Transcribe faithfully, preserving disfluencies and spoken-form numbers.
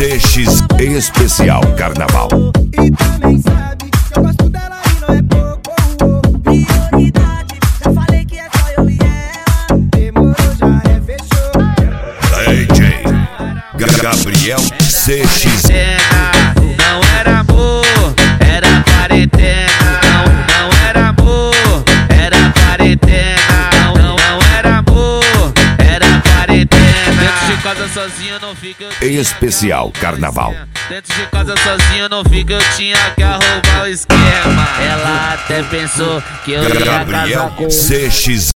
C X Especial Carnaval. E também sabe que eu gosto dela e não é pouco. Prioridade, já falei que é só eu e ela. Demorou, já é, fechou. D J Gabriel C X. Não era amor, era quarentena. Não, não era amor, era quarentena. Não, não era amor, era quarentena. Dentro de casa sozinho não fica. Especial Carnaval. Dentro de casa sozinho não fica, eu tinha que arrumar o esquema. Ela até pensou que eu ia casar Gabriel com C X